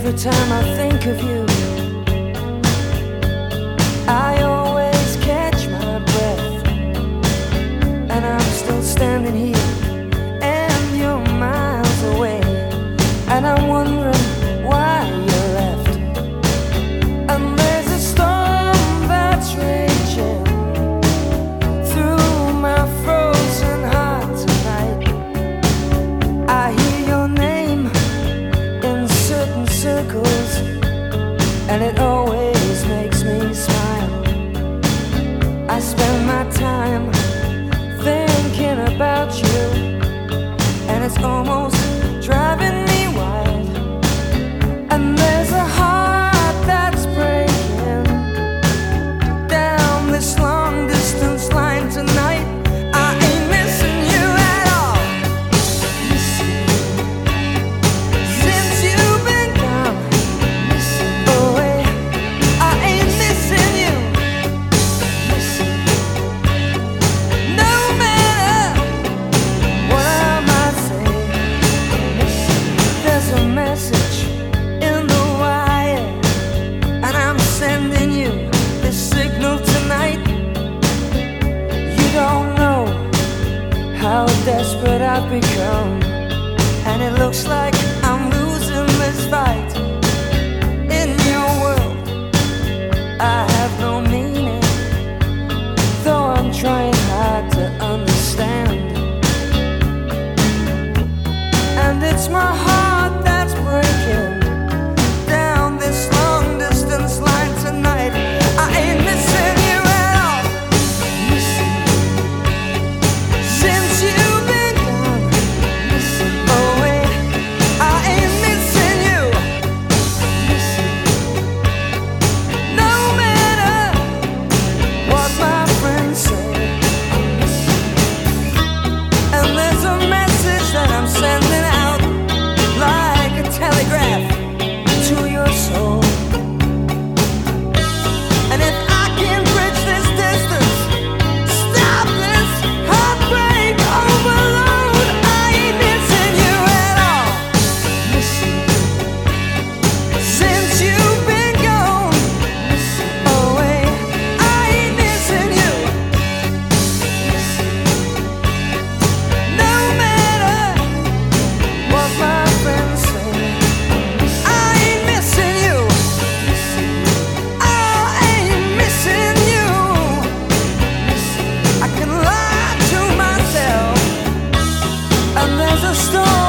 Every time I think of you, I always catch my breath, and I'm still standing here, and you're miles away, and I'm wondering why you left. And there's a storm that's raging through my frozen heart tonight. I hear your name in certain circles, and it always makes me smile. I spend my time thinking about you, and it's almost driving me wild. And there's a heart that's breaking down this long distance line tonight. I ain't missing you at all. Since you've been gone away, I ain't missing you. No matter what I might say, there's a message in the wire, and I'm sending you this signal tonight. You don't know how desperate I've become, and it looks like I'm losing this fight. In your world, I have no meaning, though I'm trying hard to understand. And it's my heart that's breaking down this long distance line tonight. I ain't missing you at all. Since you've been gone away, I ain't missing you. No matter what my friends say. And there's a message that I'm sending out like a telegraph to your soul. And if I can bridge this distance, stop this heartbreak overload, I ain't missing you at all. Since you've been gone away, I ain't missing you. No matter what my friends say, I ain't missing you. I ain't missing you. I can lie to myself, and there's a storm